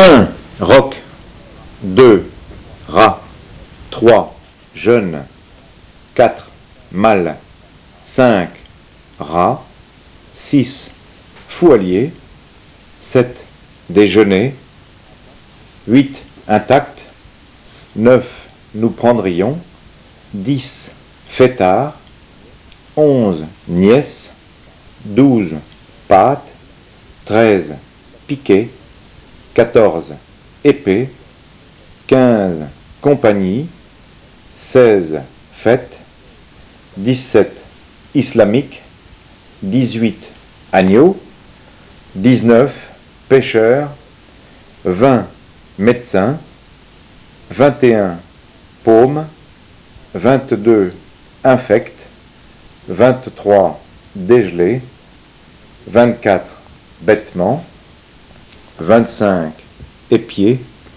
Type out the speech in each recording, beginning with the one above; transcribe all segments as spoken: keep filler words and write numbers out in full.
un. Roc. deux. Rat. trois. Jeune. quatre. Mâle. cinq. Rat. six. Foualier. sept. Déjeuner. huit. Intact. neuf. Nous prendrions. dix. Fêtard. onze. Nièce. douze. Pâte. treize. Piquet. quatorze. Épée. quinze. Compagnie. seize. Fête. dix-sept. Islamique. dix-huit. Agneau. dix-neuf. Pêcheur. vingt. Médecin. vingt et un. Paume. vingt-deux. Infect. vingt-trois. Dégelé. vingt-quatre. Bêtement. vingt-cinq. Épier.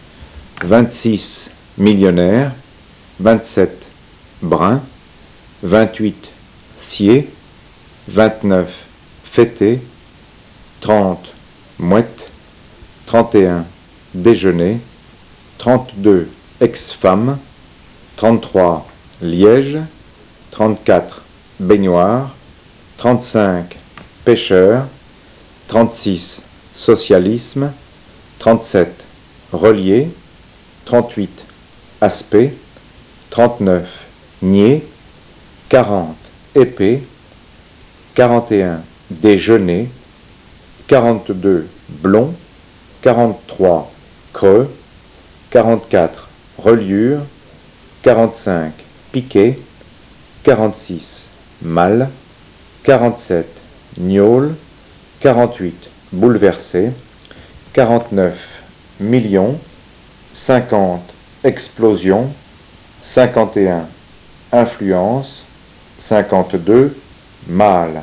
vingt-six. Millionnaire. vingt-sept. Brun. vingt-huit. Sier. vingt-neuf. Fêté. trente. Mouette. trente et un. Déjeuner. trente-deux. Ex-femme. trente-trois. Liège. trente-quatre. Baignoire. trente-cinq. Pêcheur. trente-six. Socialisme. trente-sept. Relier. trente-huit. Aspect. trente-neuf. Nier. quarante. Épée. quarante et un. Déjeuner. quarante-deux. Blond. quarante-trois. Creux. quarante-quatre. Reliure. quarante-cinq. Piquet. quarante-six. Mâle. quarante-sept. Gnôle. quarante-huit. Bouleversé. quarante-neuf. Million. cinquante. Explosion. cinquante et un. Influence. cinquante-deux. Mâle.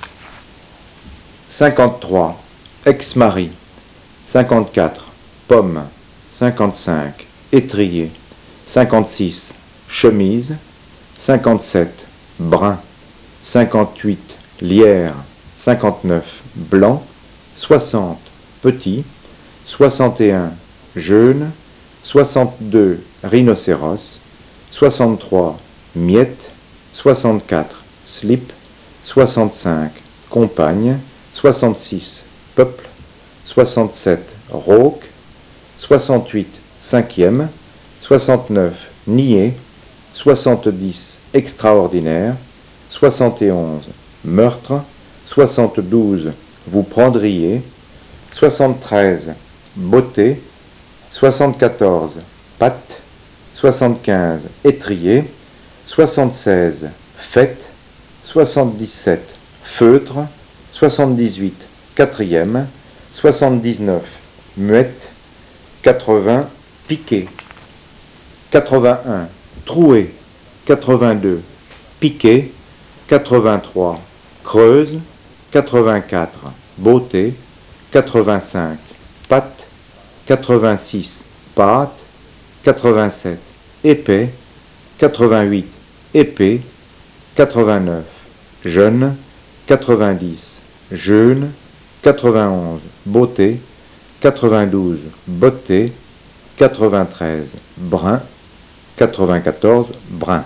cinquante-trois. Ex-mari. cinquante-quatre. Pomme. cinquante-cinq. Étrier. cinquante-six. Chemise. cinquante-sept. Brun. cinquante-huit. Lierre. cinquante-neuf. Blanc. soixante. Petit. soixante et un. Jeune. soixante-deux. Rhinocéros. soixante-trois. Miette. soixante-quatre. Slip. soixante-cinq. Compagne. soixante-six. Peuple. soixante-sept. Rauque. soixante-huit. Cinquième. soixante-neuf. Niais. soixante-dix. Extraordinaire. soixante et onze. Meurtre. soixante-douze. Vous prendriez. soixante-treize. Beauté. soixante-quatorze. Patte. soixante-quinze. Étrier. soixante-seize. Fête. soixante-dix-sept. Feutre. soixante-dix-huit. Quatrième. soixante-dix-neuf. Muette. quatre-vingts. Piqué. quatre-vingt-un. Troué. quatre-vingt-deux. Piqué. quatre-vingt-trois. Creuse. quatre-vingt-quatre. Beauté. quatre-vingt-cinq. Patte. quatre-vingt-six. Pâte. quatre-vingt-sept. Épais. quatre-vingt-huit. Épée. quatre-vingt-neuf. Jeune. quatre-vingt-dix. Jeune. quatre-vingt-onze. Beauté. quatre-vingt-douze. Beauté. quatre-vingt-treize. Brun. quatre-vingt-quatorze. Brun.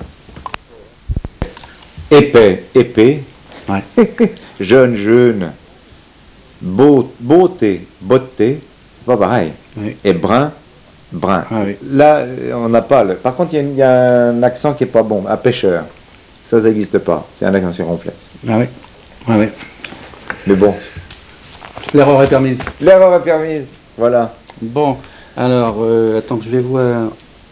Épais. Épée. Ouais. Jeune. Jeune. Beau, beauté. Beauté. Pas pareil. Oui. Et brun. Brun. Ah oui. Là, on n'a pas le. Par contre, il y, y a un accent qui est pas bon. À pêcheur. Ça, ça n'existe pas. C'est un accent circonflexe. Ah oui. Ah oui. Mais bon. L'erreur est permise. L'erreur est permise. Voilà. Bon, alors, euh, attends que je vais voir.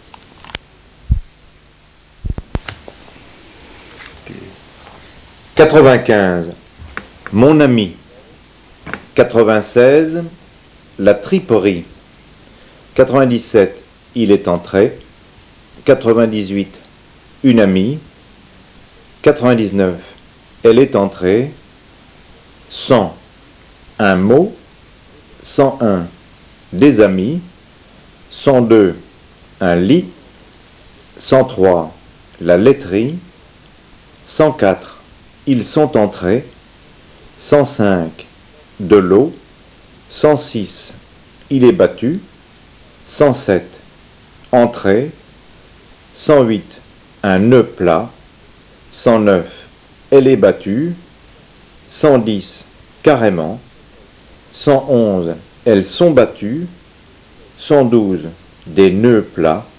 quatre-vingt-quinze. Mon ami. quatre-vingt-seize. La triperie. quatre-vingt-dix-sept. Il est entré. quatre-vingt-dix-huit. Une amie. quatre-vingt-dix-neuf. Elle est entrée. cent. Un mot. cent un. Des amis. cent deux. Un lit. cent trois. La laiterie. cent quatre. Ils sont entrés. cent cinq. De l'eau. cent six. Il est battu. cent sept, entrée, cent huit, un nœud plat, cent neuf, elle est battue, cent dix, carrément, cent onze, elles sont battues, cent douze, des nœuds plats,